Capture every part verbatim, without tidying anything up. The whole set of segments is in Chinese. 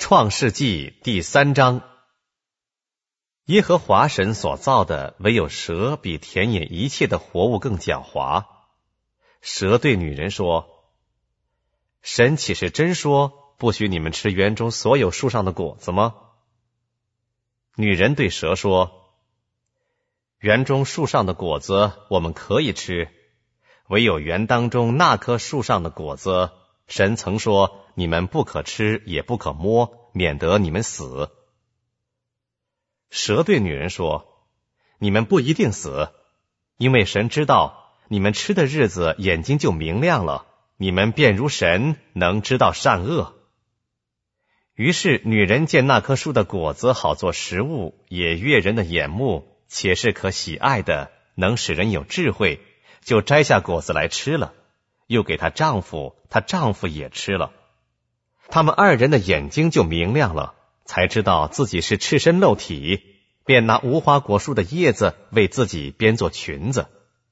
创世纪第三章。耶和华神所造的，唯有蛇比田野一切的活物更狡猾。蛇对女人说：神岂是真说，不许你们吃园中所有树上的果子吗？女人对蛇说：园中树上的果子我们可以吃，唯有园当中那棵树上的果子，神曾说你们不可吃也不可摸，免得你们死。蛇对女人说：你们不一定死，因为神知道你们吃的日子眼睛就明亮了，你们便如神，能知道善恶。于是女人见那棵树的果子好做食物，也悦人的眼目，且是可喜爱的，能使人有智慧，就摘下果子来吃了，又给她丈夫，她丈夫也吃了。他们二人的眼睛就明亮了，才知道自己是赤身露体，便拿无花果树的叶子为自己编做裙子。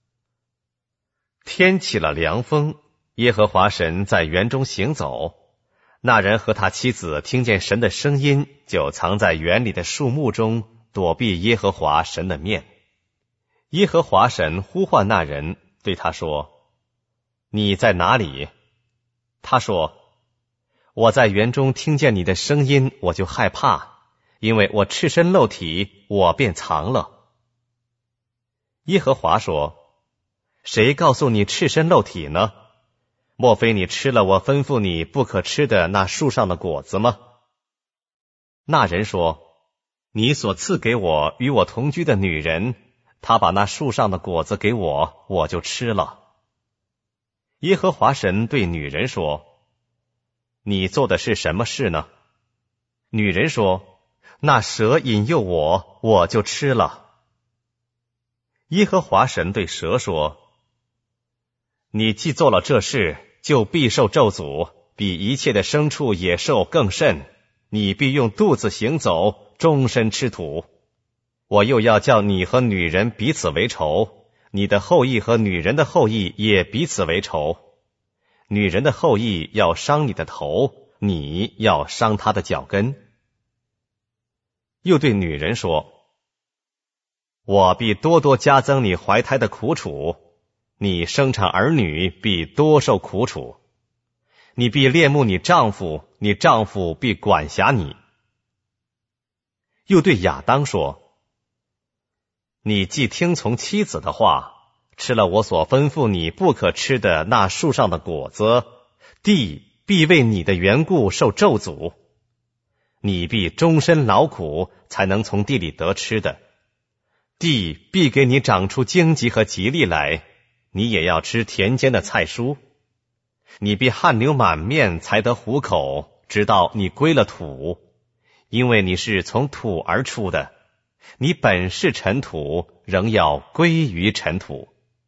天起了凉风，耶和华神在园中行走，那人和他妻子听见神的声音，就藏在园里的树木中，躲避耶和华神的面。耶和华神呼唤那人，对他说：你在哪里？他说：我在园中听见你的声音，我就害怕，因为我赤身露体，我便藏了。耶和华说：谁告诉你赤身露体呢？莫非你吃了我吩咐你不可吃的那树上的果子吗？那人说：你所赐给我与我同居的女人，她把那树上的果子给我，我就吃了。耶和华神对女人说：你做的是什么事呢？女人说：那蛇引诱我，我就吃了。耶和华神对蛇说：你既做了这事，就必受咒诅，比一切的牲畜野兽更甚，你必用肚子行走，终身吃土。我又要叫你和女人彼此为仇，你的后裔和女人的后裔也彼此为仇。女人的后裔要伤你的头，你要伤她的脚跟。又对女人说：我必多多加增你怀胎的苦楚，你生产儿女必多受苦楚。你必恋慕你丈夫，你丈夫必管辖你。又对亚当说：你既听从妻子的话，吃了我所吩咐你不可吃的那树上的果子，地必为你的缘故受咒诅。你必终身劳苦，才能从地里得吃的。地必给你长出荆棘和吉利来，你也要吃田间的菜蔬。你必汗流满面，才得糊口，直到你归了土，因为你是从土而出的，你本是尘土，仍要归于尘土。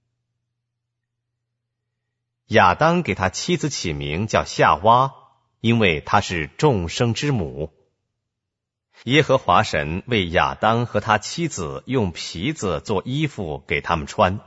亚当给他妻子起名叫夏娃，因为她是众生之母。耶和华神为亚当和他妻子用皮子做衣服给他们穿。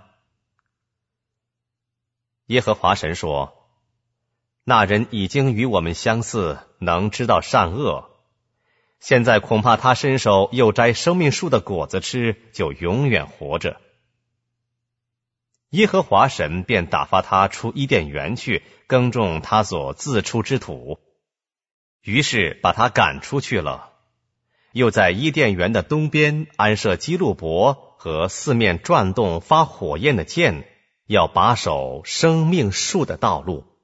耶和华神说：那人已经与我们相似，能知道善恶，现在恐怕他伸手又摘生命树的果子吃，就永远活着。耶和华神便打发他出伊甸园去，耕种他所自出之土，于是把他赶出去了。又在伊甸园的东边安设基路伯和四面转动发火焰的剑，要把守生命树的道路。